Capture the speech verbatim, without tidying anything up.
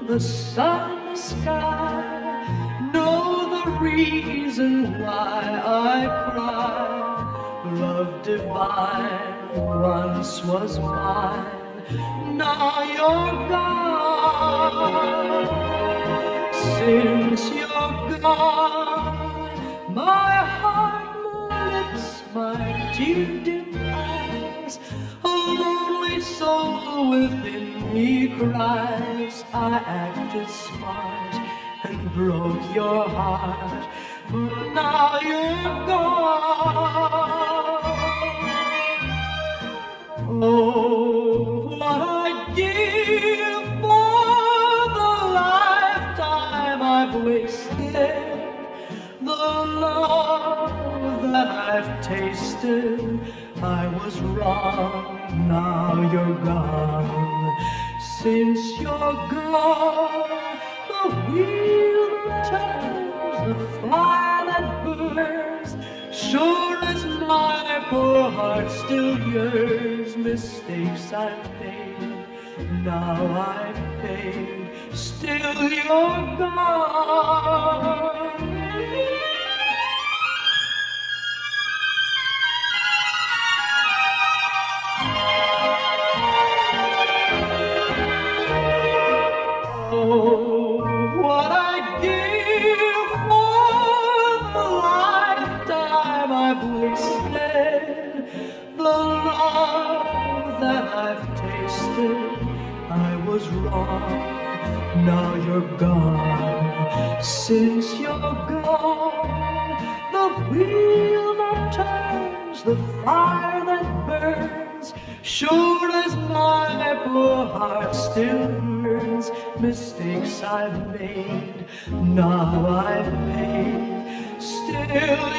the sun and the sky know the reason why I cry. Love divine once was mine, now you're gone. Since you're gone, my heart, my lips, my tear-dimmed eyes, a lonely soul within me cries. I acted smart and broke your heart, but now you're gone. Oh, what I'd give for the lifetime I've wasted, the love that I've tasted. I was wrong, now you're gone. Since you're gone, the wheel returns, the fire that burns, sure as my poor heart still yearns. Mistakes I've made, now I've paid, still you're gone. Oh, what I'd give for the lifetime I've wasted, the love that I've tasted. I was wrong, now you're gone. Since you're gone, the wheel that turns, the fire that burns, sure as my poor heart still burns. Mistakes I've made, now I've paid, still